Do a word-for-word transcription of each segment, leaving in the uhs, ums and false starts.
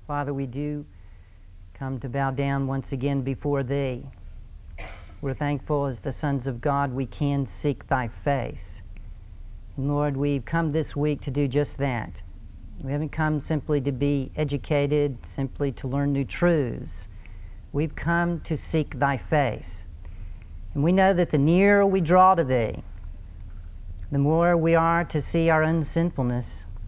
Father, we do come to bow down once again before Thee. We're thankful as the sons of God we can seek Thy face. And Lord, we've come this week to do just that. We haven't come simply to be educated, simply to learn new truths. We've come to seek Thy face. And we know that the nearer we draw to Thee, the more we are to see our own sinfulness.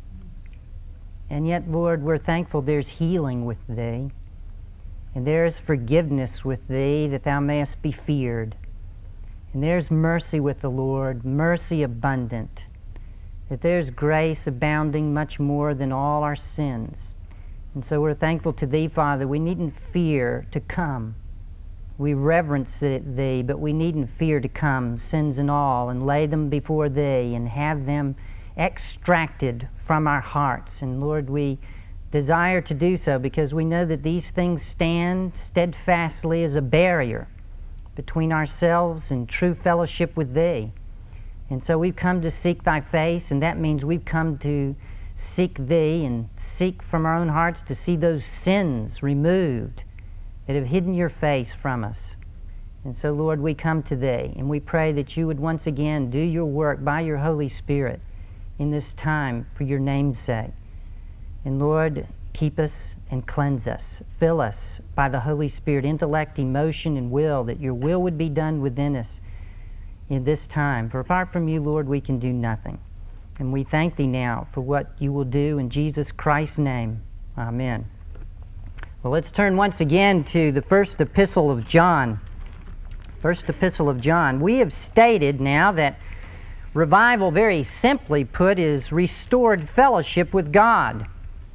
And yet, Lord, we're thankful there's healing with Thee, and there's forgiveness with Thee that Thou mayest be feared. And there's mercy with the Lord, mercy abundant, that there's grace abounding much more than all our sins. And so we're thankful to Thee, Father. We needn't fear to come. We reverence Thee, but we needn't fear to come, sins and all, and lay them before Thee and have them extracted from our hearts. And Lord, we desire to do so because we know that these things stand steadfastly as a barrier between ourselves and true fellowship with Thee. And so we've come to seek Thy face, and that means we've come to seek Thee and seek from our own hearts to see those sins removed that have hidden Your face from us. And so, Lord, we come to Thee, and we pray that You would once again do Your work by Your Holy Spirit in this time for Your name's sake. And Lord, keep us and cleanse us. Fill us by the Holy Spirit, intellect, emotion, and will, that Your will would be done within us in this time. For apart from You, Lord, we can do nothing. And we thank Thee now for what You will do in Jesus Christ's name. Amen. Well, let's turn once again to the first epistle of John. First epistle of John. We have stated now that revival, very simply put, is restored fellowship with God.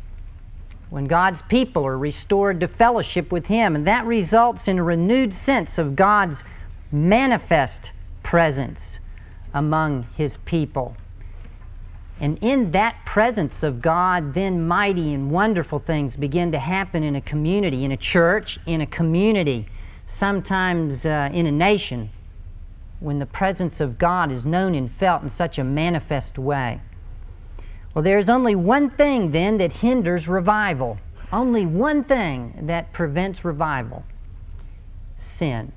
When God's people are restored to fellowship with Him, and that results in a renewed sense of God's manifest presence among His people. And in that presence of God, then mighty and wonderful things begin to happen in a community, in a church, in a community, sometimes uh, in a nation, when the presence of God is known and felt in such a manifest way. Well, there's only one thing then that hinders revival. Only one thing that prevents revival. Sin.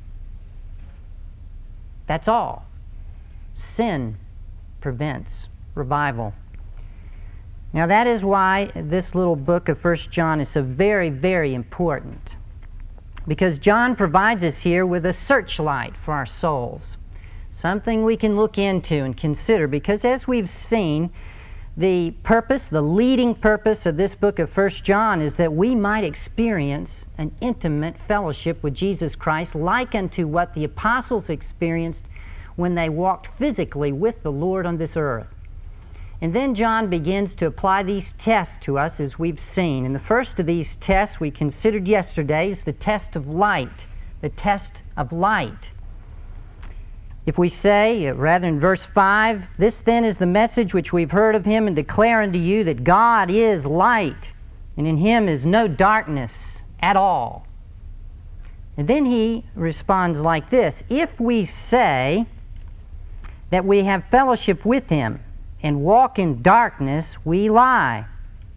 That's all. Sin prevents revival. Now that is why this little book of First John is so very, very important. Because John provides us here with a searchlight for our souls. Something we can look into and consider, because as we've seen, the purpose, the leading purpose of this book of First John is that we might experience an intimate fellowship with Jesus Christ, like unto what the apostles experienced when they walked physically with the Lord on this earth. And then John begins to apply these tests to us, as we've seen. And the first of these tests we considered yesterday is the test of light. The test of light. If we say, rather in verse five, "This then is the message which we've heard of Him and declare unto you, that God is light, and in Him is no darkness at all." And then he responds like this: "If we say that we have fellowship with Him and walk in darkness, we lie,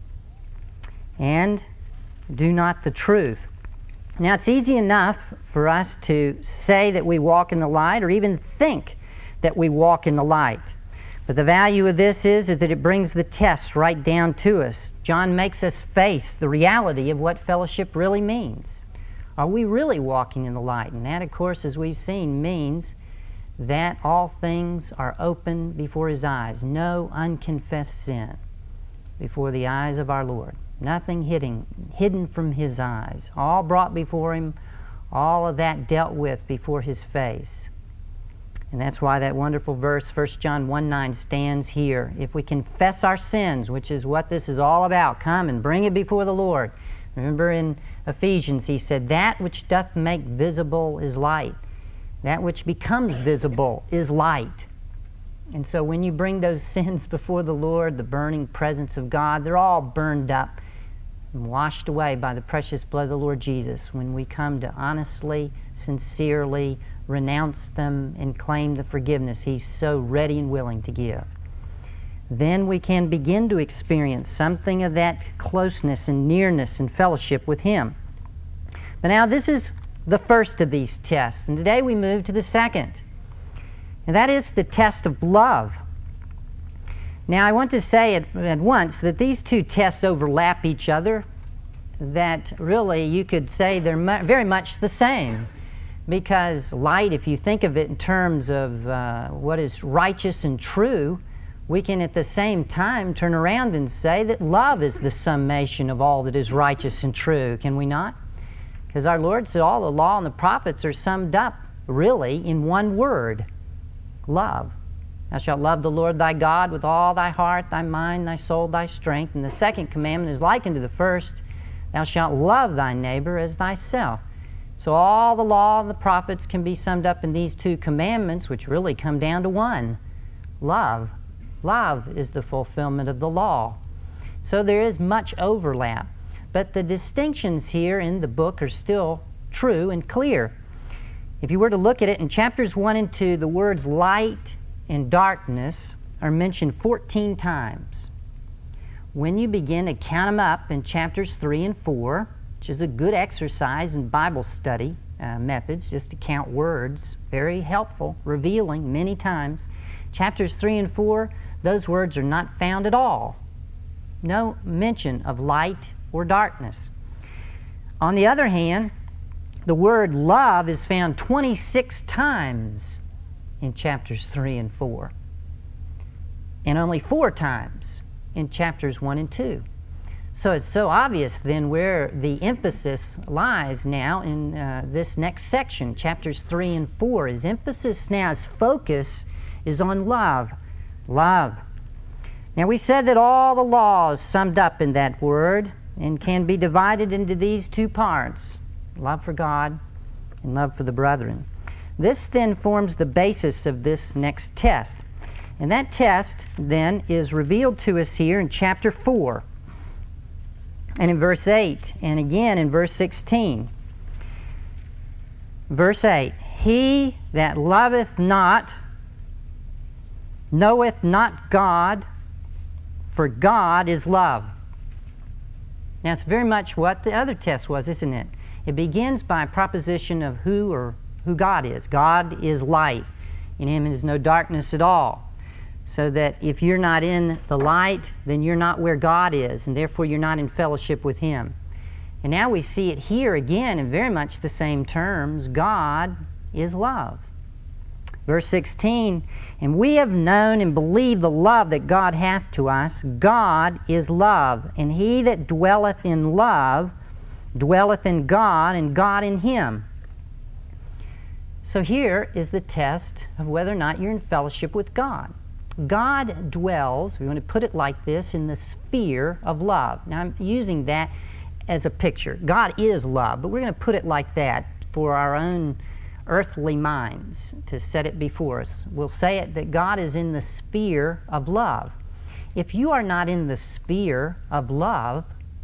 and do not the truth." Now, it's easy enough for us to say that we walk in the light, or even think that we walk in the light. But the value of this is, is that it brings the test right down to us. John makes us face the reality of what fellowship really means. Are we really walking in the light? And that, of course, as we've seen, means that all things are open before His eyes. No unconfessed sin before the eyes of our Lord. Nothing hidden, hidden from His eyes. All brought before Him, all of that dealt with before His face. And that's why that wonderful verse, First John one nine, stands here. If we confess our sins, which is what this is all about, come and bring it before the Lord. Remember in Ephesians he said, "That which doth make visible is light. That which becomes visible is light." And so when you bring those sins before the Lord, the burning presence of God, they're all burned up and washed away by the precious blood of the Lord Jesus when we come to honestly, sincerely renounce them and claim the forgiveness He's so ready and willing to give. then we can begin to experience something of that closeness and nearness and fellowship with Him. But now this is the first of these tests, and today we move to the second, and that is the test of love. Now I want to say at, at once that these two tests overlap each other, that really you could say they're mu- very much the same, because light, if you think of it in terms of uh, what is righteous and true, we can at the same time turn around and say that love is the summation of all that is righteous and true, can we not? Because our Lord said all the law and the prophets are summed up really in one word: love. Thou shalt love the Lord thy God with all thy heart, thy mind, thy soul, thy strength. And the second commandment is like unto the first: thou shalt love thy neighbor as thyself. So all the law and the prophets can be summed up in these two commandments, which really come down to one: love. Love is the fulfillment of the law. So there is much overlap. But the distinctions here in the book are still true and clear. If you were to look at it in chapters one and two, the words light and darkness are mentioned fourteen times. When you begin to count them up in chapters three and four, which is a good exercise in Bible study uh, methods, just to count words, very helpful, revealing many times. Chapters three and four, those words are not found at all. No mention of light or darkness. On the other hand, the word love is found twenty-six times in chapters three and four, and only four times in chapters one and two. So it's so obvious then where the emphasis lies now in uh, this next section, chapters three and four. His emphasis now, his focus is on love. Love. Now we said that all the law is summed up in that word and can be divided into these two parts: love for God and love for the brethren. This then forms the basis of this next test. And that test then is revealed to us here in chapter four and in verse eight, and again in verse sixteen. Verse eight: he that loveth not knoweth not God, for God is love. Now it's very much what the other test was, isn't it? It begins by a proposition of who or who God is. God is light. In Him is no darkness at all. So that if you're not in the light, then you're not where God is, and therefore you're not in fellowship with Him. And now we see it here again in very much the same terms. God is love. Verse sixteen: and we have known and believed the love that God hath to us. God is love, and he that dwelleth in love dwelleth in God, and God in him. So here is the test of whether or not you're in fellowship with God. God dwells, we want to put it like this, in the sphere of love. Now I'm using that as a picture. God is love, but we're going to put it like that for our own earthly minds to set it before us. We'll say it that God is in the sphere of love. If you are not in the sphere of love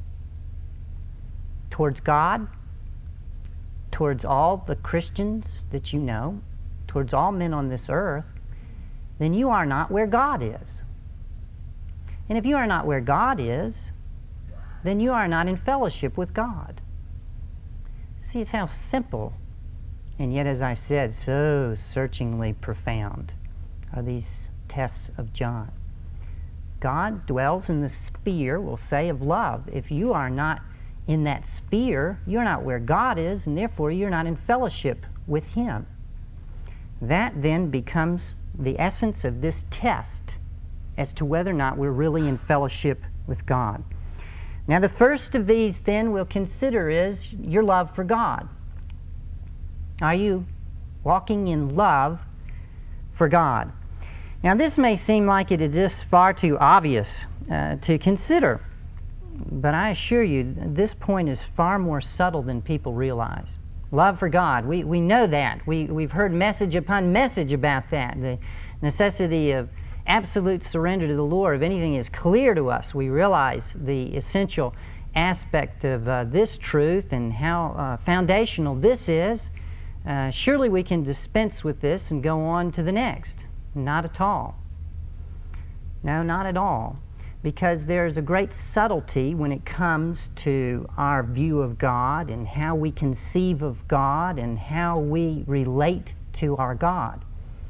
towards God, towards all the Christians that you know, towards all men on this earth, then you are not where God is. And if you are not where God is, then you are not in fellowship with God. See, it's how simple, and yet, as I said, so searchingly profound are these tests of John. God dwells in the sphere, we'll say, of love. If you are not in that sphere, you're not where God is, and therefore you're not in fellowship with Him. That then becomes the essence of this test as to whether or not we're really in fellowship with God. Now the first of these then we'll consider is your love for God. Are you walking in love for God? Now this may seem like it is just far too obvious uh, to consider, but I assure you this point is far more subtle than people realize. Love for God, we, we know that. We, we've heard message upon message about that. The necessity of absolute surrender to the Lord. If anything is clear to us, we realize the essential aspect of uh, this truth and how uh, foundational this is. Uh, surely we can dispense with this and go on to the next. Not at all. No, not at all. Because there's a great subtlety when it comes to our view of God and how we conceive of God and how we relate to our God.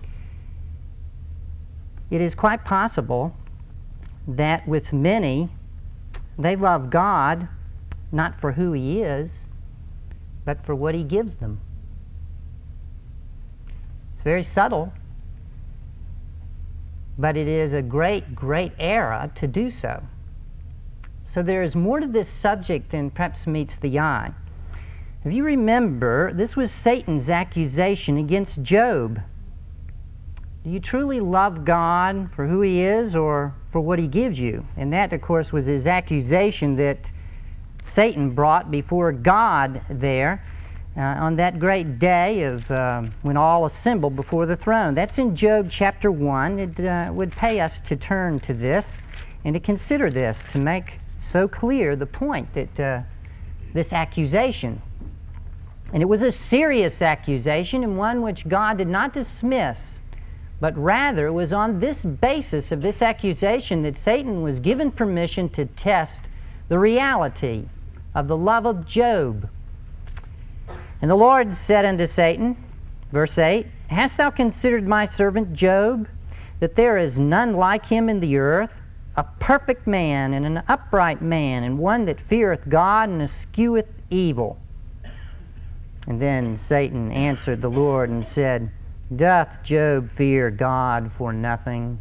It is quite possible that with many, they love God not for who He is, but for what He gives them. It's very subtle, but it is a great, great error to do so. So there is more to this subject than perhaps meets the eye. If you remember, this was Satan's accusation against Job. Do you truly love God for who He is or for what He gives you? And that, of course, was his accusation that Satan brought before God there uh, on that great day of uh, when all assembled before the throne. That's in Job chapter one. It uh, would pay us to turn to this and to consider this, to make so clear the point that uh, this accusation. And it was a serious accusation and one which God did not dismiss, but rather it was on this basis of this accusation that Satan was given permission to test the reality of the love of Job. And the Lord said unto Satan, verse eight, Hast thou considered my servant Job, that there is none like him in the earth, a perfect man and an upright man, and one that feareth God and escheweth evil? And then Satan answered the Lord and said, Doth Job fear God for nothing?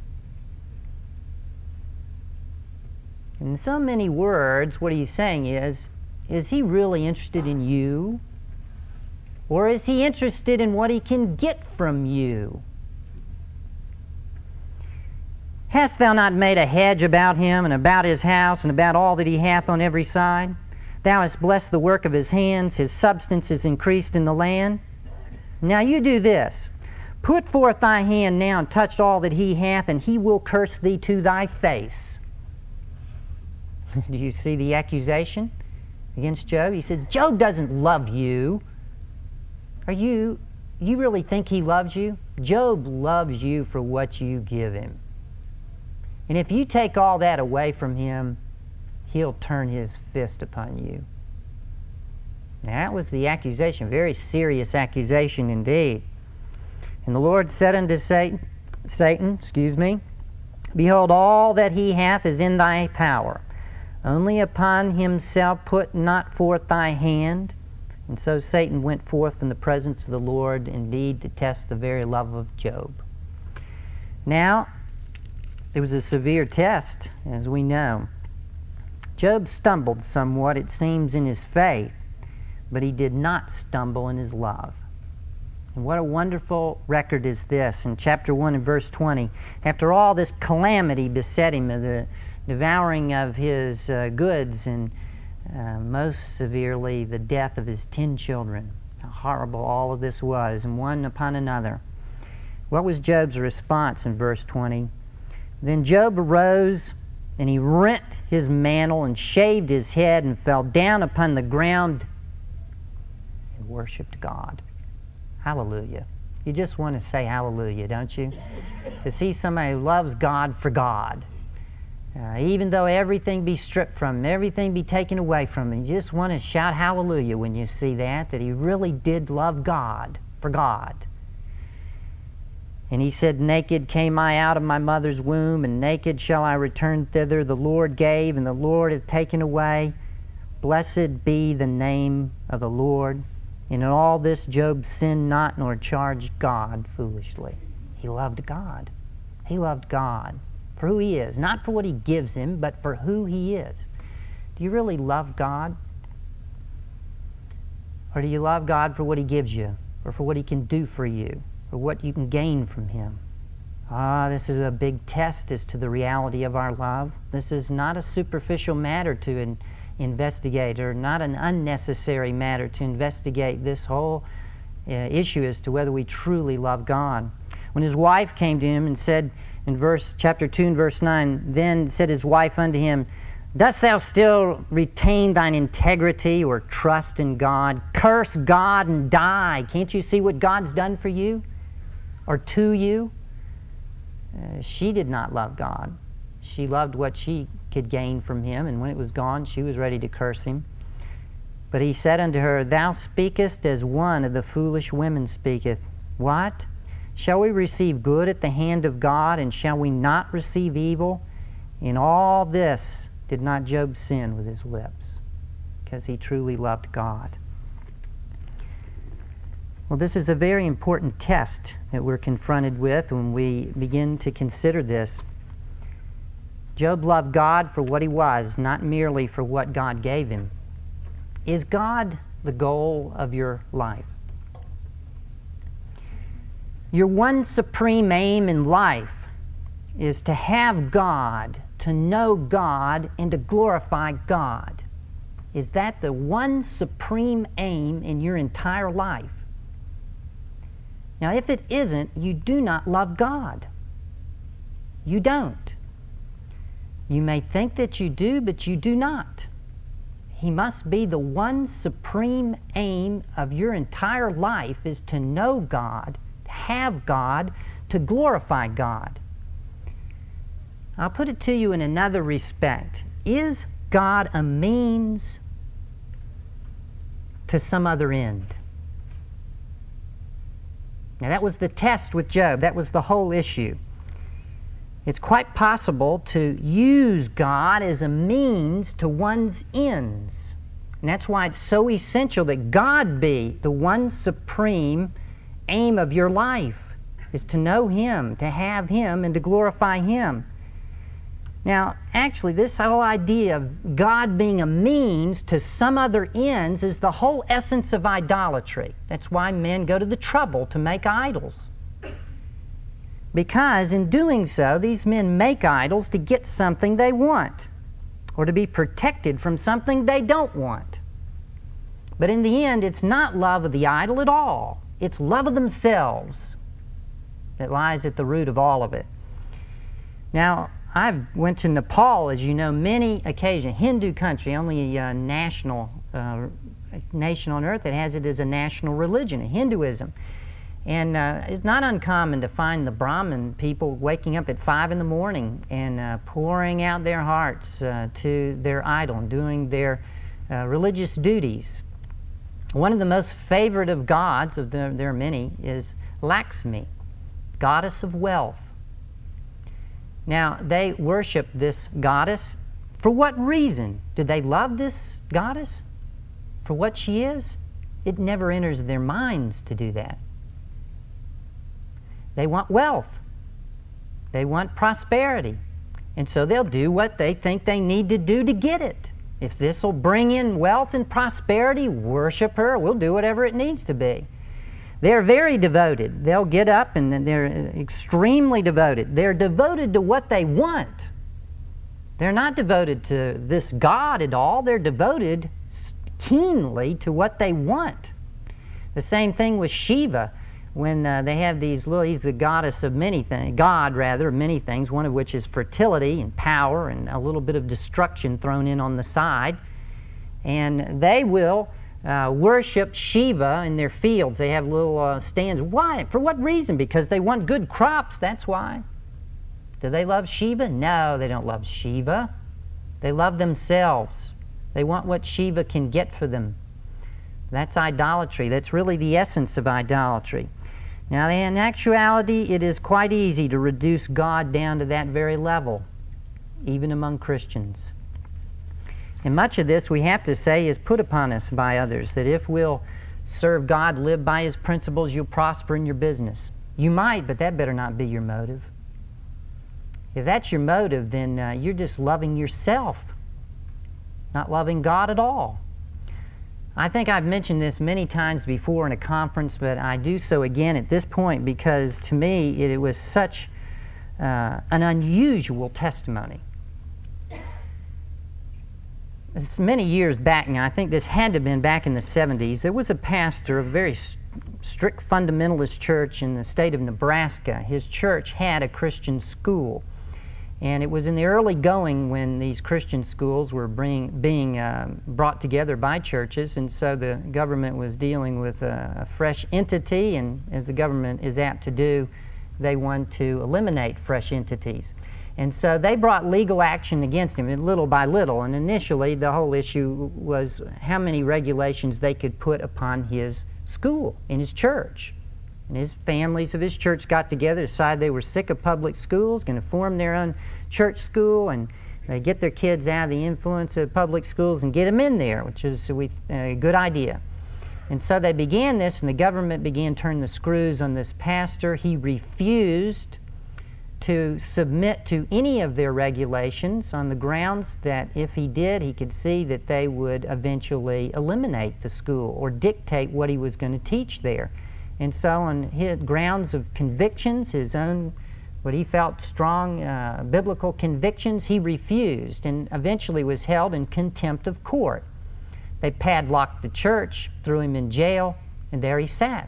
In so many words, what he's saying is, is he really interested in you? Or is he interested in what he can get from you? Hast thou not made a hedge about him and about his house and about all that he hath on every side? Thou hast blessed the work of his hands, his substance is increased in the land. Now you do this. Put forth thy hand now and touch all that he hath, and he will curse thee to thy face. Do you see the accusation against Job? He says, Job doesn't love you. Are you, you really think he loves you? Job loves you for what you give him. And if you take all that away from him, he'll turn his fist upon you. Now that was the accusation, very serious accusation indeed. And the Lord said unto Satan, Satan, excuse me, Behold, all that he hath is in thy power. Only upon himself put not forth thy hand. And so Satan went forth from the presence of the Lord, indeed, to test the very love of Job. Now, it was a severe test, as we know. Job stumbled somewhat, it seems, in his faith, but he did not stumble in his love. And what a wonderful record is this in chapter one and verse twenty. After all this calamity beset him, of the devouring of his uh, goods, and uh, most severely the death of his ten children, how horrible all of this was, and one upon another. What was Job's response in verse twenty? Then Job arose, and he rent his mantle, and shaved his head, and fell down upon the ground, and worshipped God. Hallelujah. You just want to say hallelujah, don't you? To see somebody who loves God for God. Uh, even though everything be stripped from him, everything be taken away from him, you just want to shout hallelujah when you see that, that he really did love God for God. And he said, Naked came I out of my mother's womb, and naked shall I return thither. The Lord gave, and the Lord hath taken away. Blessed be the name of the Lord. And in all this Job sinned not, nor charged God foolishly. He loved God. He loved God for who He is. Not for what He gives him, but for who He is. Do you really love God? Or do you love God for what He gives you? Or for what He can do for you? Or what you can gain from Him? Ah, this is a big test as to the reality of our love. This is not a superficial matter to in, investigate, or not an unnecessary matter to investigate this whole uh, issue as to whether we truly love God. When his wife came to him and said in verse chapter two and verse nine, Then said his wife unto him, Dost thou still retain thine integrity or trust in God? Curse God and die. Can't you see what God's done for you or to you? uh, she did not love God. She loved what she could gain from him, and when it was gone, she was ready to curse him. But he said unto her, Thou speakest as one of the foolish women speaketh. What? Shall we receive good at the hand of God, and shall we not receive evil? In all this did not Job sin with his lips, because he truly loved God. Well, this is a very important test that we're confronted with when we begin to consider this. Job loved God for what he was, not merely for what God gave him. Is God the goal of your life? Your one supreme aim in life is to have God, to know God, and to glorify God. Is that the one supreme aim in your entire life? Now, if it isn't, you do not love God. You don't. You may think that you do, but you do not. He must be the one supreme aim of your entire life, is to know God, to have God, to glorify God. I'll put it to you in another respect. Is God a means to some other end? Now, that was the test with Job. That was the whole issue. It's quite possible to use God as a means to one's ends. And that's why it's so essential that God be the one supreme aim of your life, is to know Him, to have Him, and to glorify Him. Now, actually, this whole idea of God being a means to some other ends is the whole essence of idolatry. That's why men go to the trouble to make idols. Because in doing so, these men make idols to get something they want, or to be protected from something they don't want. But in the end, it's not love of the idol at all. It's love of themselves that lies at the root of all of it. Now, I went to Nepal, as you know, many occasions. Hindu country, only a uh, national uh, nation on earth that has it as a national religion, Hinduism. And uh, it's not uncommon to find the Brahmin people waking up at five in the morning and uh, pouring out their hearts uh, to their idol and doing their uh, religious duties. One of the most favorite of gods, of the, there are many, is Lakshmi, goddess of wealth. Now, they worship this goddess. For what reason? Do they love this goddess? For what she is? It never enters their minds to do that. They want wealth. They want prosperity. And so they'll do what they think they need to do to get it. If this will bring in wealth and prosperity, worship her. We'll do whatever it needs to be. They're very devoted. They'll get up and they're extremely devoted. They're devoted to what they want. They're not devoted to this God at all. They're devoted keenly to what they want. The same thing with Shiva. When uh, they have these little, he's the goddess of many things, God rather, of many things, one of which is fertility and power and a little bit of destruction thrown in on the side. And they will uh, worship Shiva in their fields. They have little uh, stands. Why? For what reason? Because they want good crops, that's why. Do they love Shiva? No, they don't love Shiva. They love themselves. They want what Shiva can get for them. That's idolatry. That's really the essence of idolatry. Now, in actuality, it is quite easy to reduce God down to that very level, even among Christians. And much of this, we have to say, is put upon us by others, that if we'll serve God, live by His principles, you'll prosper in your business. You might, but that better not be your motive. If that's your motive, then uh, you're just loving yourself, not loving God at all. I think I've mentioned this many times before in a conference, but I do so again at this point because to me it, it was such uh, an unusual testimony. It's many years back now. I think this had to have been back in the seventies. There was a pastor of a very strict fundamentalist church in the state of Nebraska. His church had a Christian school. And it was in the early going when these Christian schools were bring, being uh, brought together by churches, and so the government was dealing with a, a fresh entity, and as the government is apt to do, they wanted to eliminate fresh entities. And so they brought legal action against him, little by little. And initially, the whole issue was how many regulations they could put upon his school, in his church. And his families of his church got together, decided they were sick of public schools, going to form their own church school, and they get their kids out of the influence of public schools and get them in there, which is a good idea. And so they began this, and the government began turning the screws on this pastor. He refused to submit to any of their regulations on the grounds that if he did, he could see that they would eventually eliminate the school or dictate what he was going to teach there. And so on his grounds of convictions, his own, what he felt strong uh, biblical convictions, he refused and eventually was held in contempt of court. They padlocked the church, threw him in jail, and there he sat.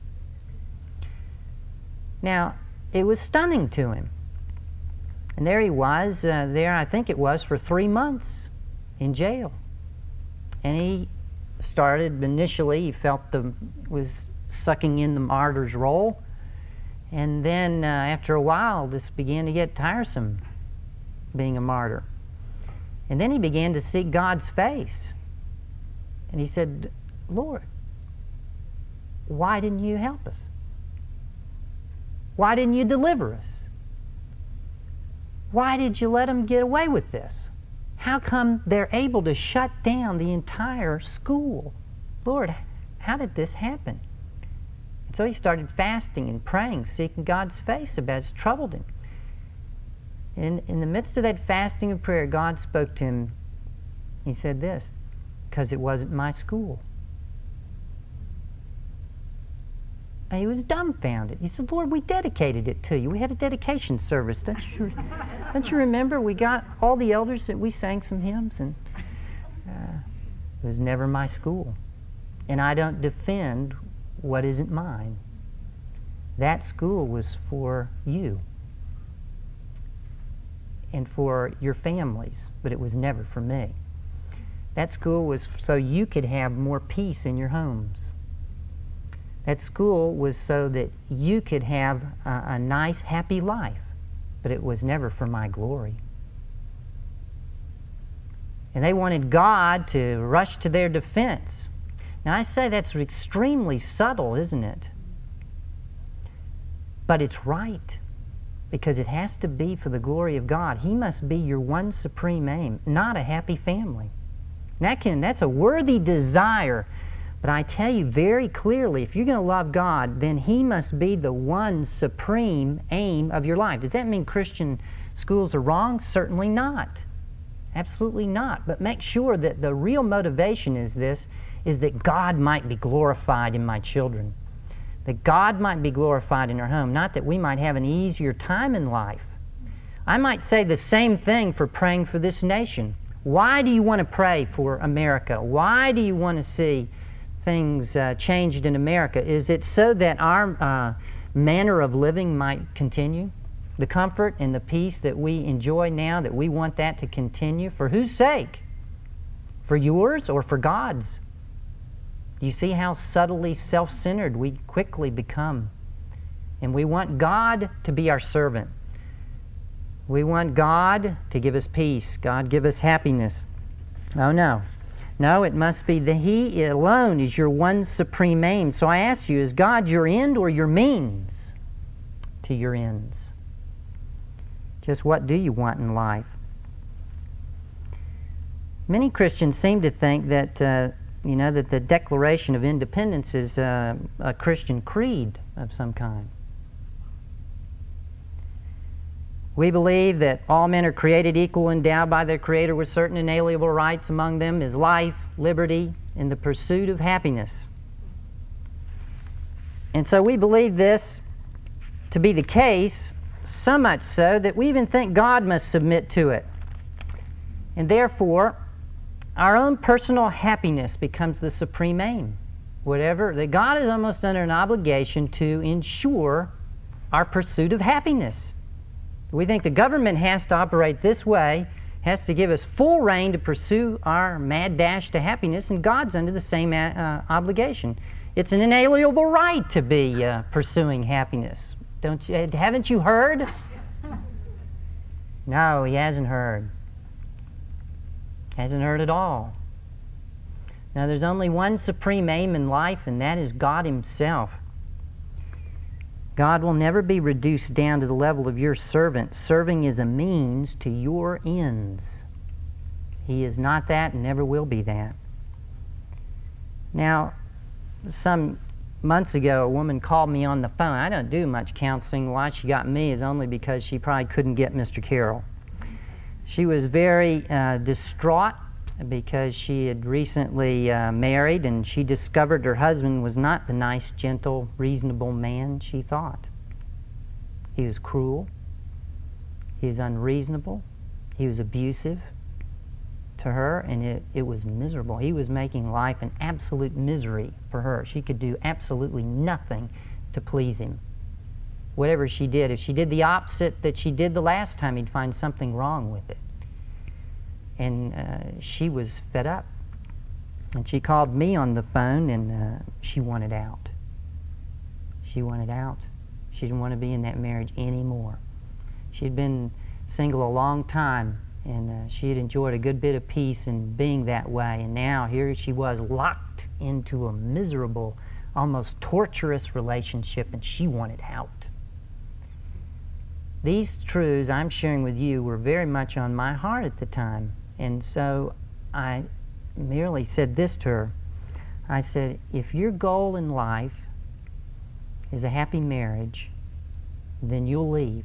Now, it was stunning to him. And there he was, uh, there I think it was, for three months in jail. And he started, initially, he felt the, was sucking in the martyr's role. And then uh, after a while, this began to get tiresome, being a martyr. And then he began to seek God's face. And he said, Lord, why didn't you help us? Why didn't you deliver us? Why did you let them get away with this? How come they're able to shut down the entire school? Lord, how did this happen? And so he started fasting and praying, seeking God's face about it. It troubled him. And in the midst of that fasting and prayer, God spoke to him. He said this, because it wasn't my school. And he was dumbfounded. He said, Lord, we dedicated it to you. We had a dedication service. Don't you, don't you remember? We got all the elders that we sang some hymns, and uh, it was never my school. And I don't defend what isn't mine. That school was for you and for your families, but it was never for me. That school was so you could have more peace in your homes. That school was so that you could have a, a nice, happy life, but it was never for my glory. And they wanted God to rush to their defense. Now, I say that's extremely subtle, isn't it? But it's right, because it has to be for the glory of God. He must be your one supreme aim, not a happy family. That can, that's a worthy desire. But I tell you very clearly, if you're going to love God, then He must be the one supreme aim of your life. Does that mean Christian schools are wrong? Certainly not. Absolutely not. But make sure that the real motivation is this, is that God might be glorified in my children. That God might be glorified in our home, not that we might have an easier time in life. I might say the same thing for praying for this nation. Why do you want to pray for America? Why do you want to see things uh, changed in America? Is it so that our uh, manner of living might continue? The comfort and the peace that we enjoy now, that we want that to continue? For whose sake? For yours or for God's? Do you see how subtly self-centered we quickly become? And we want God to be our servant. We want God to give us peace. God give us happiness. Oh no. No, it must be that He alone is your one supreme aim. So I ask you, is God your end or your means to your ends? Just what do you want in life? Many Christians seem to think that, uh, you know, that the Declaration of Independence is uh, a Christian creed of some kind. We believe that all men are created equal, endowed by their Creator with certain inalienable rights. Among them is life, liberty, and the pursuit of happiness. And so we believe this to be the case, so much so that we even think God must submit to it. And therefore, our own personal happiness becomes the supreme aim. Whatever, that God is almost under an obligation to ensure our pursuit of happiness. We think the government has to operate this way, has to give us full rein to pursue our mad dash to happiness, and God's under the same uh, obligation. It's an inalienable right to be uh, pursuing happiness. Don't you, haven't you heard? No, he hasn't heard. Hasn't heard at all. Now, there's only one supreme aim in life, and that is God Himself. God will never be reduced down to the level of your servant. Serving is a means to your ends. He is not that and never will be that. Now, some months ago, a woman called me on the phone. I don't do much counseling. Why she got me is only because she probably couldn't get Mister Carroll. She was very uh, distraught because she had recently uh, married, and she discovered her husband was not the nice, gentle, reasonable man she thought. He was cruel. He was unreasonable. He was abusive to her, and it, it was miserable. He was making life an absolute misery for her. She could do absolutely nothing to please him. Whatever she did, if she did the opposite that she did the last time, he'd find something wrong with it. And uh, she was fed up. And she called me on the phone, and uh, she wanted out. She wanted out. She didn't want to be in that marriage anymore. She had been single a long time, and uh, she had enjoyed a good bit of peace in being that way. And now here she was locked into a miserable, almost torturous relationship, and she wanted out. These truths I'm sharing with you were very much on my heart at the time. And so I merely said this to her. I said, if your goal in life is a happy marriage, then you'll leave.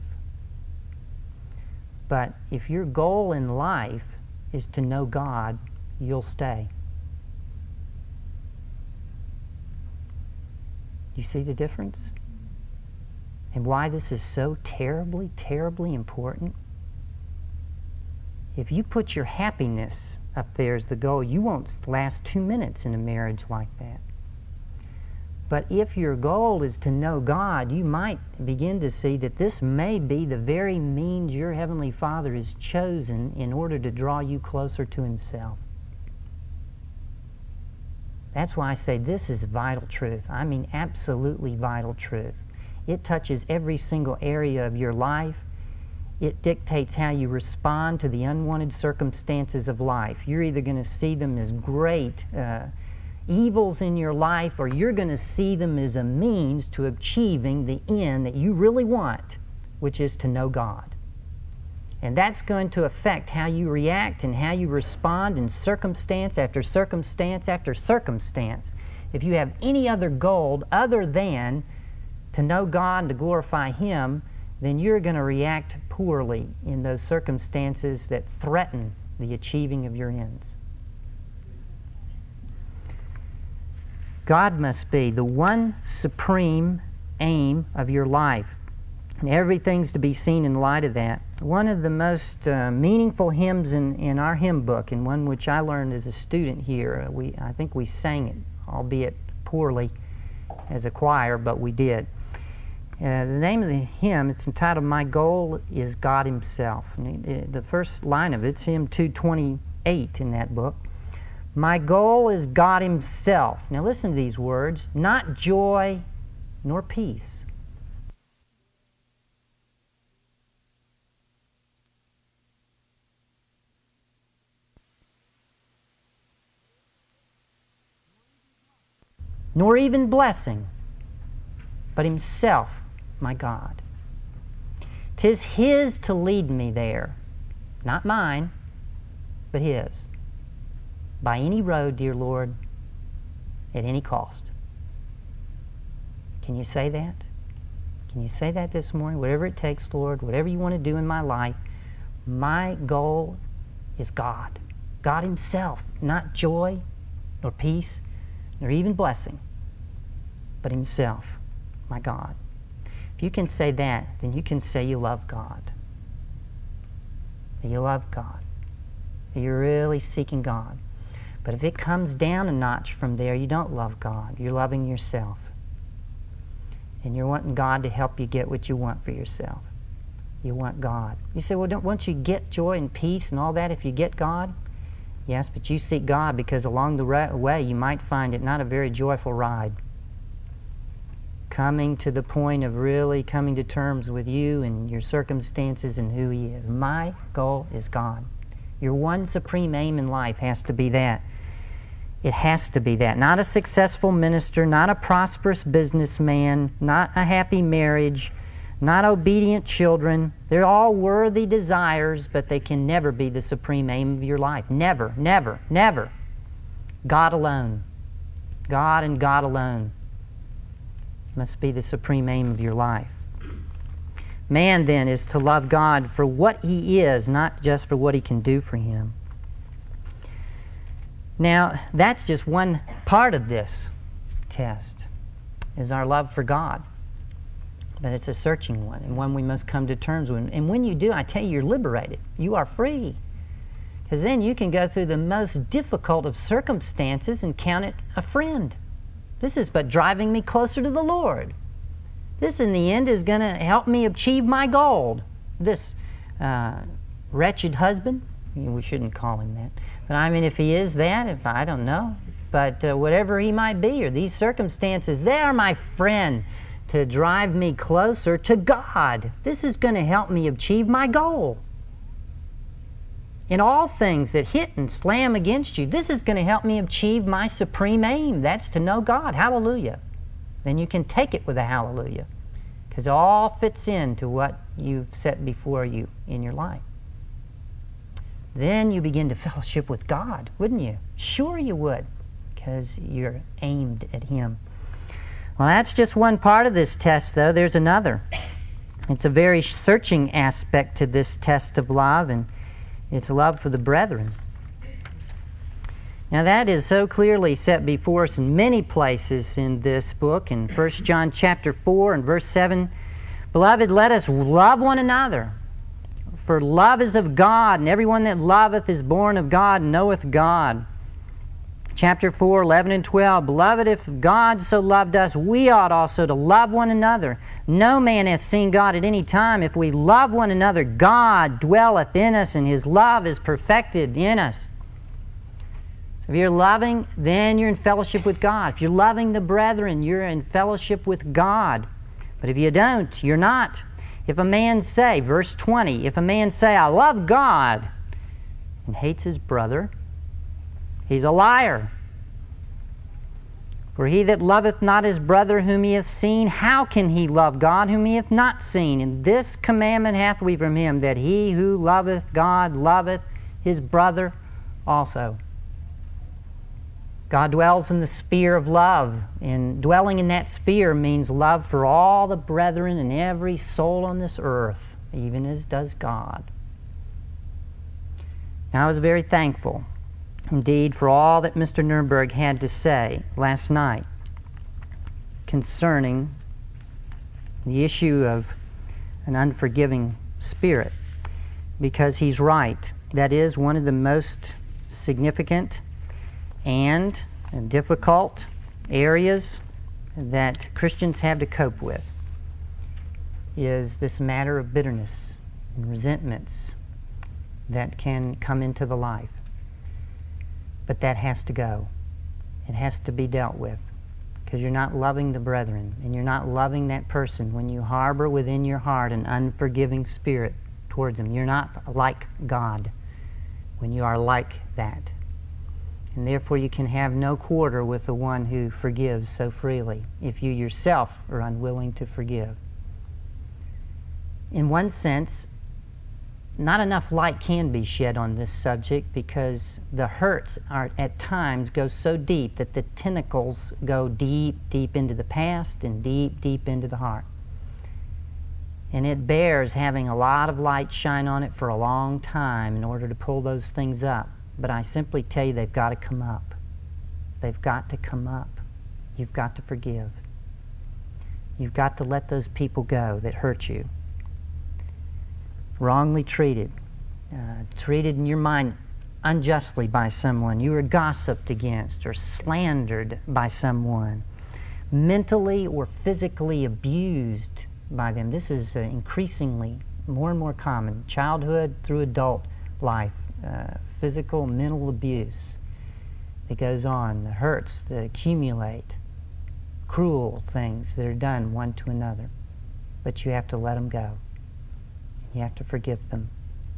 But if your goal in life is to know God, you'll stay. You see the difference? And why this is so terribly, terribly important? If you put your happiness up there as the goal, you won't last two minutes in a marriage like that. But if your goal is to know God, you might begin to see that this may be the very means your Heavenly Father has chosen in order to draw you closer to Himself. That's why I say this is vital truth. I mean absolutely vital truth. It touches every single area of your life. It dictates how you respond to the unwanted circumstances of life. You're either going to see them as great uh, evils in your life, or you're going to see them as a means to achieving the end that you really want, which is to know God. And that's going to affect how you react and how you respond in circumstance after circumstance after circumstance. If you have any other goal other than to know God and to glorify Him, then you're going to react poorly in those circumstances that threaten the achieving of your ends. God must be the one supreme aim of your life, and everything's to be seen in light of that. One of the most uh, meaningful hymns in, in our hymn book, and one which I learned as a student here, uh, we I think we sang it, albeit poorly as a choir, but we did. Uh, the name of the hymn, it's entitled, My Goal is God Himself. And it, the first line of it's hymn two twenty-eight in that book. My goal is God Himself. Now listen to these words. Not joy nor peace. Nor even blessing, but Himself, my God. 'Tis His to lead me there, not mine, but His. By any road, dear Lord, at any cost. Can you say that? Can you say that this morning? Whatever it takes, Lord, whatever you want to do in my life, my goal is God. God Himself, not joy, nor peace, nor even blessing, but Himself, my God. If you can say that, then you can say you love God. That you love God. That you're really seeking God. But if it comes down a notch from there, you don't love God. You're loving yourself. And you're wanting God to help you get what you want for yourself. You want God. You say, well, don't, won't you get joy and peace and all that if you get God? Yes, but you seek God because along the way you might find it not a very joyful ride. coming to the point of really coming to terms with you and your circumstances and who He is. My goal is God. Your one supreme aim in life has to be that. It has to be that. Not a successful minister, not a prosperous businessman, not a happy marriage, not obedient children. They're all worthy desires, but they can never be the supreme aim of your life. Never, never, never. God alone. God and God alone must be the supreme aim of your life. Man, then, is to love God for what He is, not just for what He can do for him. Now, that's just one part of this test, is our love for God. But it's a searching one, and one we must come to terms with. And when you do, I tell you, you're liberated. You are free. Because then you can go through the most difficult of circumstances and count it a friend. This is but driving me closer to the Lord. This, in the end, is going to help me achieve my goal. This uh, wretched husband, we shouldn't call him that. But I mean, if he is that, if I don't know, but uh, whatever he might be, or these circumstances, they are my friend to drive me closer to God. This is going to help me achieve my goal. In all things that hit and slam against you, this is going to help me achieve my supreme aim. That's to know God. Hallelujah. Then you can take it with a hallelujah, because it all fits into what you've set before you in your life. Then you begin to fellowship with God, wouldn't you? Sure you would, because you're aimed at Him. Well, that's just one part of this test, though. There's another. It's a very searching aspect to this test of love, and it's love for the brethren. Now, that is so clearly set before us in many places in this book. In First John chapter four and verse seven, Beloved, let us love one another, for love is of God, and everyone that loveth is born of God and knoweth God. Chapter four, eleven and twelve, Beloved, if God so loved us, we ought also to love one another. No man hath seen God at any time. If we love one another, God dwelleth in us, and His love is perfected in us. So if you're loving, then you're in fellowship with God. If you're loving the brethren, you're in fellowship with God. But if you don't, you're not. If a man say, verse twenty, if a man say, I love God, and hates his brother, he's a liar. For he that loveth not his brother whom he hath seen, how can he love God whom he hath not seen? And this commandment hath we from him, that he who loveth God loveth his brother also. God dwells in the sphere of love, and dwelling in that sphere means love for all the brethren and every soul on this earth, even as does God. Now, I was very thankful indeed for all that Mister Nurnberg had to say last night concerning the issue of an unforgiving spirit, because he's right. That is one of the most significant and difficult areas that Christians have to cope with, is this matter of bitterness and resentments that can come into the life. But that has to go. It has to be dealt with, because you're not loving the brethren, and you're not loving that person when you harbor within your heart an unforgiving spirit towards them. You're not like God when you are like that. And therefore you can have no quarter with the one who forgives so freely, if you yourself are unwilling to forgive. In one sense, not enough light can be shed on this subject, because the hurts are at times go so deep that the tentacles go deep, deep into the past and deep, deep into the heart. And it bears having a lot of light shine on it for a long time in order to pull those things up. But I simply tell you, they've got to come up. They've got to come up. You've got to forgive. You've got to let those people go that hurt you. Wrongly treated, uh, treated in your mind unjustly by someone, you were gossiped against or slandered by someone, mentally or physically abused by them. This is uh, increasingly more and more common, childhood through adult life, uh, physical, mental abuse that goes on, the hurts that accumulate, cruel things that are done one to another. But you have to let them go. You have to forgive them.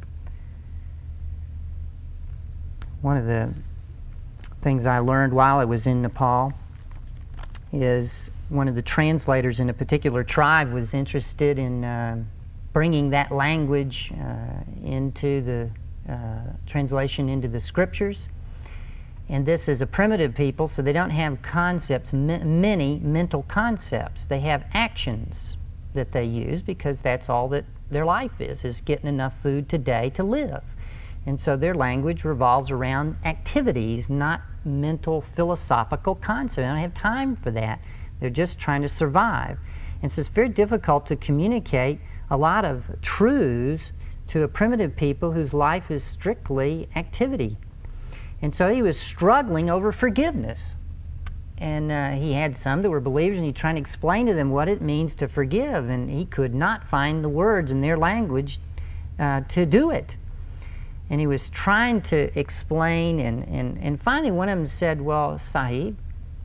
One of the things I learned while I was in Nepal is one of the translators in a particular tribe was interested in uh, bringing that language uh, into the uh, translation into the scriptures. And this is a primitive people, so they don't have concepts, m- many mental concepts. They have actions that they use because that's all that their life is, is getting enough food today to live. And so their language revolves around activities, not mental philosophical concepts. They don't have time for that. They're just trying to survive. And so it's very difficult to communicate a lot of truths to a primitive people whose life is strictly activity. And so he was struggling over forgiveness. And uh, he had some that were believers, and he trying to explain to them what it means to forgive, and he could not find the words in their language uh, to do it. And he was trying to explain, and, and, and finally one of them said, well, Sahib,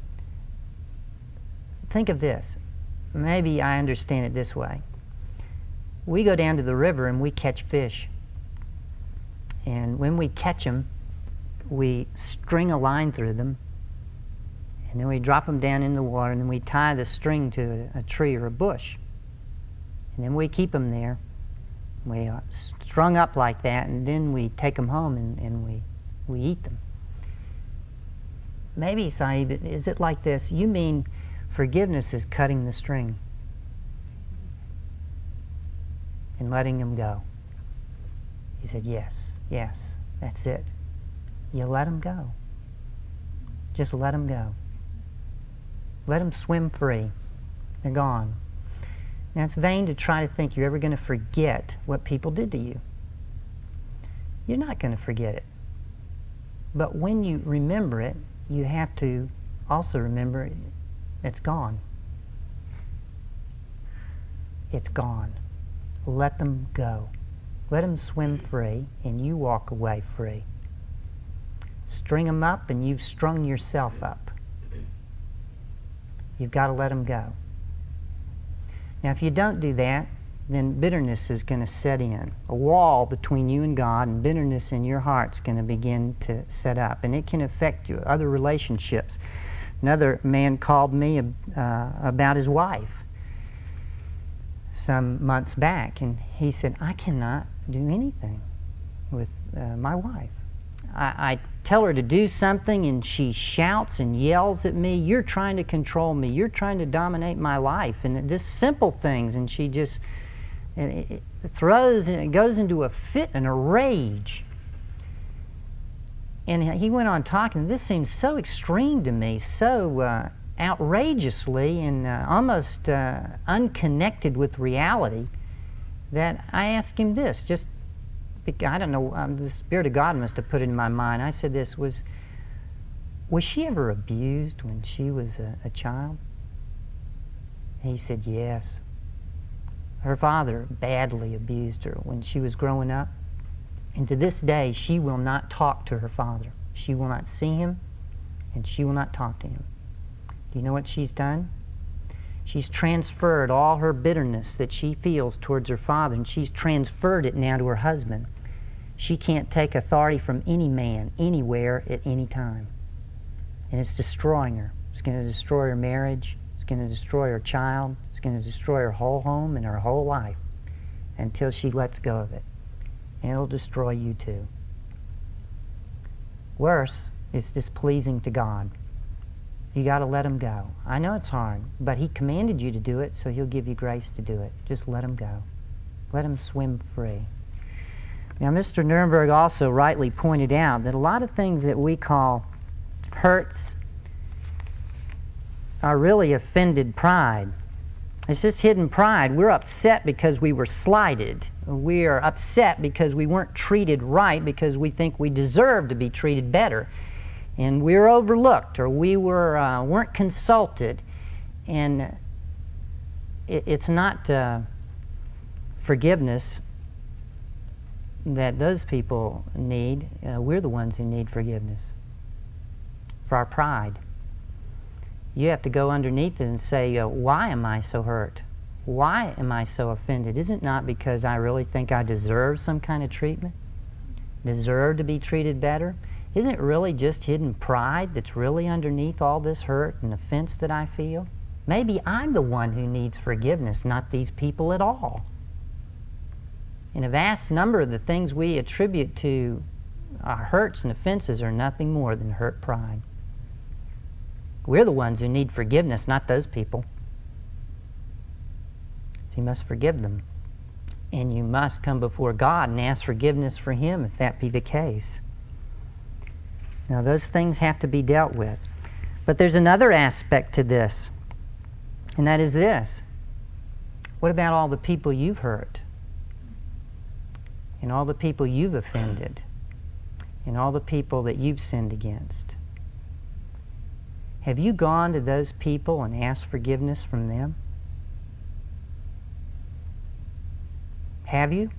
think of this. Maybe I understand it this way. We go down to the river and we catch fish. And when we catch them, we string a line through them, and then we drop them down in the water, and then we tie the string to a, a tree or a bush. And then we keep them there. We are strung up like that, and then we take them home and, and we, we eat them. Maybe, Sahib, is it like this? You mean forgiveness is cutting the string and letting them go? He said, yes, yes, that's it. You let them go. Just let them go. Let them swim free. They're gone. Now, it's vain to try to think you're ever going to forget what people did to you. You're not going to forget it. But when you remember it, you have to also remember it's gone. It's gone. Let them go. Let them swim free, and you walk away free. String them up, and you've strung yourself up. You've got to let them go. Now, if you don't do that, then bitterness is going to set in. A wall between you and God, and bitterness in your heart's going to begin to set up, and it can affect you. Other relationships. Another man called me uh, about his wife some months back, and he said, I cannot do anything with uh, my wife. I, I tell her to do something, and she shouts and yells at me. You're trying to control me. You're trying to dominate my life. And this simple things, and she just it, it throws and it goes into a fit and a rage. And he went on talking. This seems so extreme to me, so uh, outrageously and uh, almost uh, unconnected with reality, that I asked him this, just I don't know, um, the Spirit of God must have put it in my mind. I said this, was, was she ever abused when she was a, a child? He said, yes. Her father badly abused her when she was growing up. And to this day, she will not talk to her father. She will not see him, and she will not talk to him. Do you know what she's done? She's transferred all her bitterness that she feels towards her father, and she's transferred it now to her husband. She can't take authority from any man, anywhere, at any time. And it's destroying her. It's going to destroy her marriage. It's going to destroy her child. It's going to destroy her whole home and her whole life until she lets go of it. And it'll destroy you too. Worse, it's displeasing to God. You got to let him go. I know it's hard, but he commanded you to do it, so he'll give you grace to do it. Just let him go. Let him swim free. Now, Mister Nuremberg also rightly pointed out that a lot of things that we call hurts are really offended pride. It's just hidden pride. We're upset because we were slighted. We are upset because we weren't treated right, because we think we deserve to be treated better. And we were overlooked, or we were, uh, weren't consulted. And it, it's not uh, forgiveness that those people need. Uh, we're the ones who need forgiveness for our pride. You have to go underneath it and say, uh, why am I so hurt? Why am I so offended? Is it not because I really think I deserve some kind of treatment? Deserve to be treated better? Isn't it really just hidden pride that's really underneath all this hurt and offense that I feel? Maybe I'm the one who needs forgiveness, not these people at all. And a vast number of the things we attribute to our hurts and offenses are nothing more than hurt pride. We're the ones who need forgiveness, not those people. So you must forgive them. And you must come before God and ask forgiveness for Him if that be the case. Now those things have to be dealt with. But there's another aspect to this, and that is this. What about all the people you've hurt? And all the people you've offended? And all the people that you've sinned against? Have you gone to those people and asked forgiveness from them? Have you?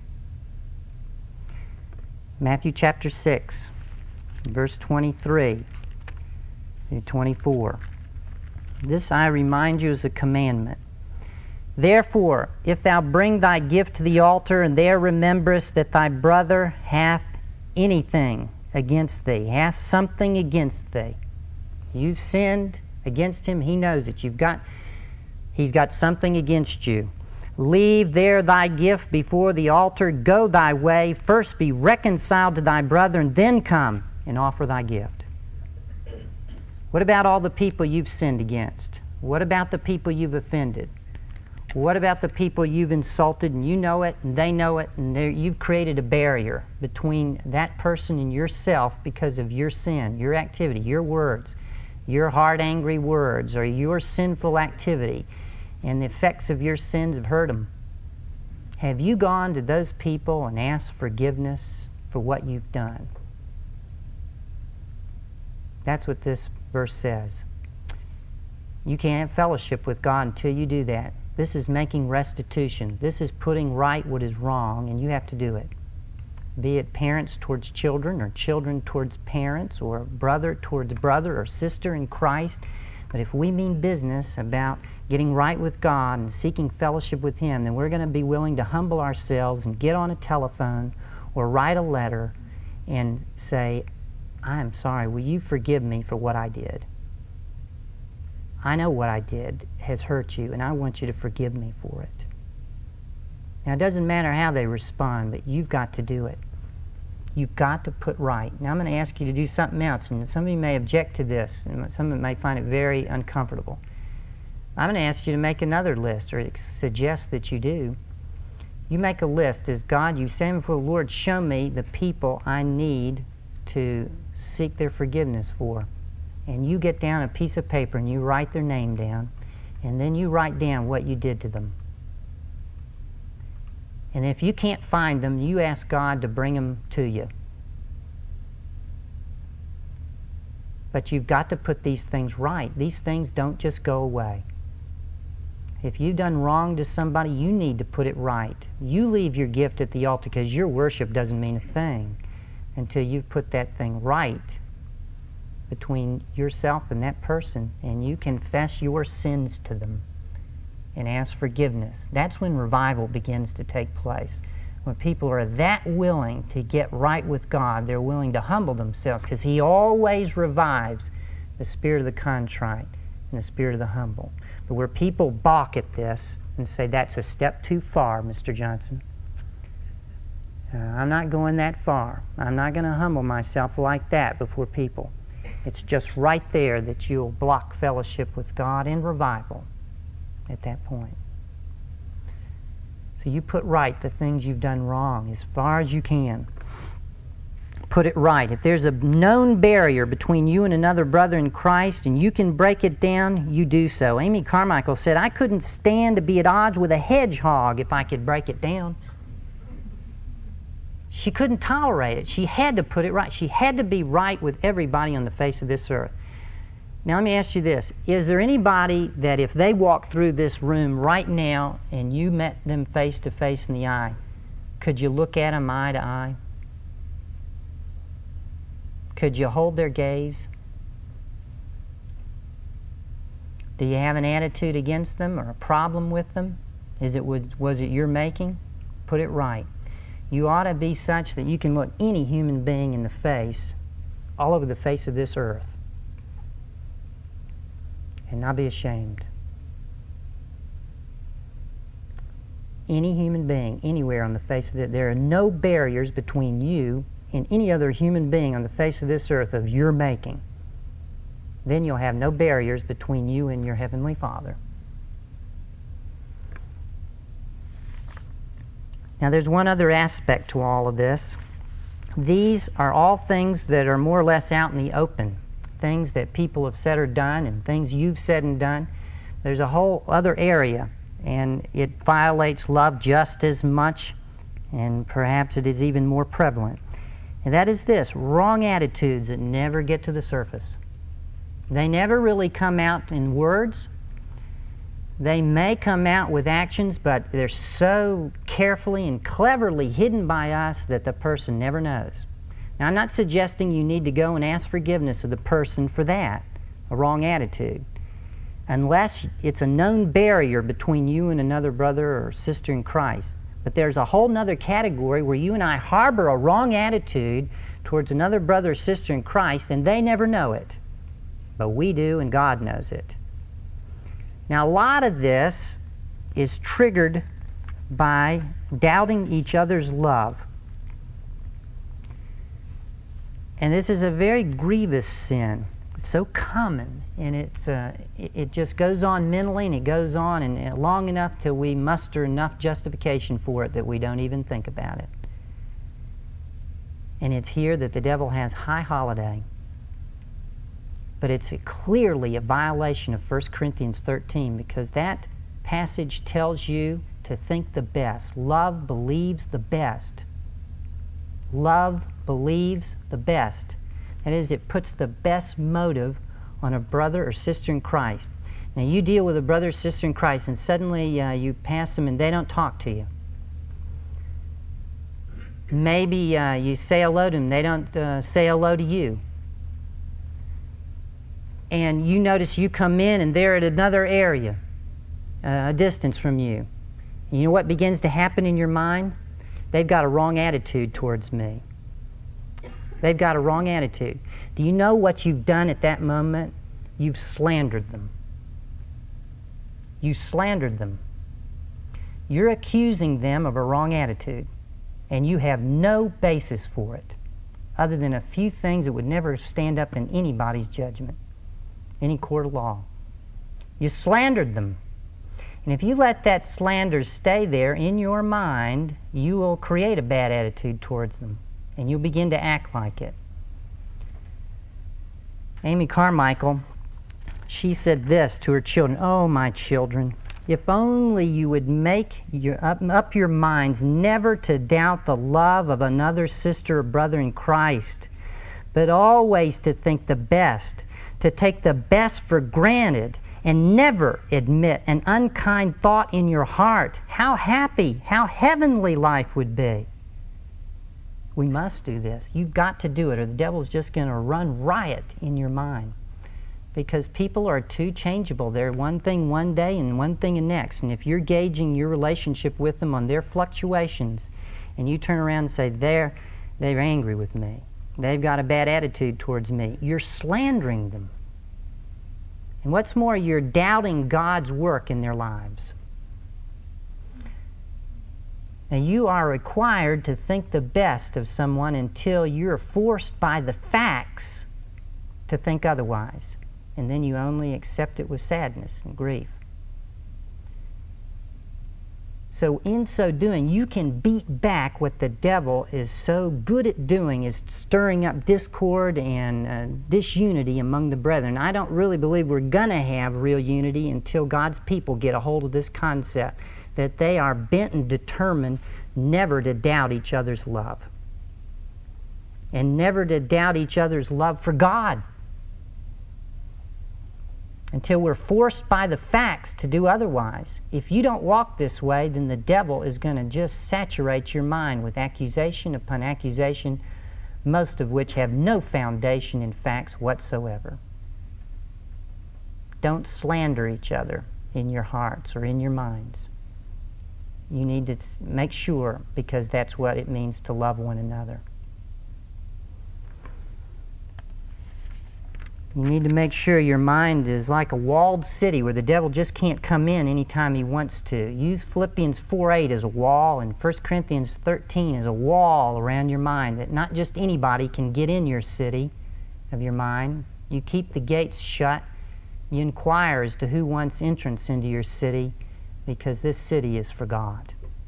Matthew chapter six, verse twenty-three through twenty-four. This I remind you is a commandment. Therefore, if thou bring thy gift to the altar, and there rememberest that thy brother hath anything against thee, hath something against thee, you've sinned against him, he knows it. You've got, he's got something against you. Leave there thy gift before the altar, go thy way, first be reconciled to thy brother, and then come and offer thy gift. What about all the people you've sinned against? What about the people you've offended? What about the people you've insulted, and you know it, and they know it, and you've created a barrier between that person and yourself because of your sin, your activity, your words, your hard, angry words, or your sinful activity, and the effects of your sins have hurt them? Have you gone to those people and asked forgiveness for what you've done? That's what this verse says. You can't have fellowship with God until you do that. This is making restitution. This is putting right what is wrong, and you have to do it. Be it parents towards children, or children towards parents, or brother towards brother, or sister in Christ. But if we mean business about getting right with God and seeking fellowship with Him, then we're going to be willing to humble ourselves and get on a telephone or write a letter and say, I'm sorry, will you forgive me for what I did? I know what I did has hurt you, and I want you to forgive me for it. Now, it doesn't matter how they respond, but you've got to do it. You've got to put right. Now, I'm going to ask you to do something else, and some of you may object to this, and some of you may find it very uncomfortable. I'm going to ask you to make another list, or suggest that you do. You make a list. As God, you stand before the Lord, show me the people I need to seek their forgiveness for. And you get down a piece of paper and you write their name down, and then you write down what you did to them. And if you can't find them, you ask God to bring them to you. But you've got to put these things right. These things don't just go away. If you've done wrong to somebody, you need to put it right. You leave your gift at the altar, because your worship doesn't mean a thing until you've put that thing right between yourself and that person, and you confess your sins to them and ask forgiveness. That's when revival begins to take place. When people are that willing to get right with God, they're willing to humble themselves, because He always revives the spirit of the contrite and the spirit of the humble. But where people balk at this and say, that's a step too far, Mister Johnson. Uh, I'm not going that far. I'm not going to humble myself like that before people. It's just right there that you'll block fellowship with God and revival at that point. So you put right the things you've done wrong as far as you can. Put it right. If there's a known barrier between you and another brother in Christ and you can break it down, you do so. Amy Carmichael said, I couldn't stand to be at odds with a hedgehog if I could break it down. She couldn't tolerate it. She had to put it right. She had to be right with everybody on the face of this earth. Now let me ask you this. Is there anybody that if they walked through this room right now and you met them face to face in the eye, could you look at them eye to eye? Could you hold their gaze? Do you have an attitude against them or a problem with them? Is it was, was it your making? Put it right. You ought to be such that you can look any human being in the face, all over the face of this earth, and not be ashamed. Any human being, anywhere on the face of it, there are no barriers between you and any other human being on the face of this earth of your making. Then you'll have no barriers between you and your Heavenly Father. Now there's one other aspect to all of this. These are all things that are more or less out in the open. Things that people have said or done and things you've said and done. There's a whole other area, and it violates love just as much, and perhaps it is even more prevalent. And that is this: wrong attitudes that never get to the surface. They never really come out in words. They may come out with actions, but they're so carefully and cleverly hidden by us that the person never knows. Now, I'm not suggesting you need to go and ask forgiveness of the person for that, a wrong attitude, unless it's a known barrier between you and another brother or sister in Christ. But there's a whole other category where you and I harbor a wrong attitude towards another brother or sister in Christ, and they never know it. But we do, and God knows it. Now, a lot of this is triggered by doubting each other's love. And this is a very grievous sin. It's so common, and it's, uh, it, it just goes on mentally, and it goes on and, and long enough till we muster enough justification for it that we don't even think about it. And it's here that the devil has high holiday. But it's a clearly a violation of First Corinthians thirteen, because that passage tells you to think the best. Love believes the best. Love believes the best. That is, it puts the best motive on a brother or sister in Christ. Now, you deal with a brother or sister in Christ, and suddenly uh, you pass them and they don't talk to you. Maybe uh, you say hello to them, they don't uh, say hello to you. And you notice you come in and they're at another area, uh, a distance from you. And you know what begins to happen in your mind? They've got a wrong attitude towards me. They've got a wrong attitude. Do you know what you've done at that moment? You've slandered them. You slandered them. You're accusing them of a wrong attitude, and you have no basis for it, other than a few things that would never stand up in anybody's judgment, any court of law. You slandered them. And if you let that slander stay there in your mind, you will create a bad attitude towards them, and you'll begin to act like it. Amy Carmichael, she said this to her children: "Oh, my children, if only you would make your, up, up your minds never to doubt the love of another sister or brother in Christ, but always to think the best, to take the best for granted, and never admit an unkind thought in your heart. How happy, how heavenly life would be." We must do this. You've got to do it, or the devil's just going to run riot in your mind. Because people are too changeable. They're one thing one day and one thing the next. And if you're gauging your relationship with them on their fluctuations, and you turn around and say, they're, they're angry with me, they've got a bad attitude towards me, you're slandering them. And what's more, you're doubting God's work in their lives. Now, you are required to think the best of someone until you're forced by the facts to think otherwise. And then you only accept it with sadness and grief. So in so doing, you can beat back what the devil is so good at doing, is stirring up discord and uh, disunity among the brethren. I don't really believe we're going to have real unity until God's people get a hold of this concept, that they are bent and determined never to doubt each other's love, and never to doubt each other's love for God, until we're forced by the facts to do otherwise. If you don't walk this way, then the devil is going to just saturate your mind with accusation upon accusation, most of which have no foundation in facts whatsoever. don't slander each other in your hearts or in your minds. You need to make sure, because that's what it means to love one another. You need to make sure your mind is like a walled city where the devil just can't come in anytime he wants to. Use Philippians four eight as a wall and First Corinthians thirteen as a wall around your mind, that not just anybody can get in your city of your mind. You keep the gates shut. You inquire as to who wants entrance into your city, because this city is for God.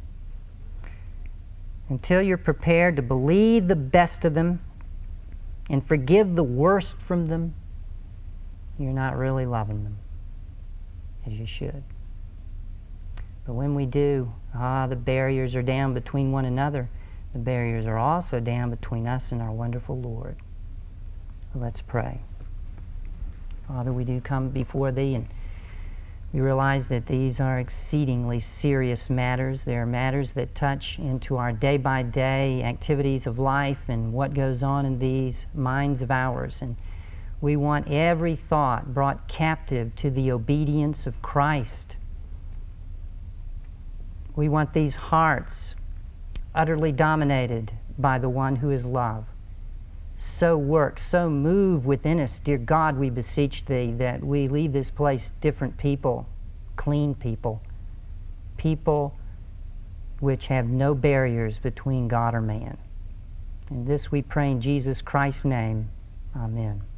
Until you're prepared to believe the best of them and forgive the worst from them, you're not really loving them as you should. But when we do, ah, the barriers are down between one another. The barriers are also down between us and our wonderful Lord. Let's pray. Father, we do come before Thee, and we realize that these are exceedingly serious matters. They are matters that touch into our day-by-day activities of life and what goes on in these minds of ours. And we want every thought brought captive to the obedience of Christ. We want these hearts utterly dominated by the one who is love. So work, so move within us, dear God, we beseech Thee, that we leave this place different people, clean people, people which have no barriers between God or man. And this we pray in Jesus Christ's name. Amen.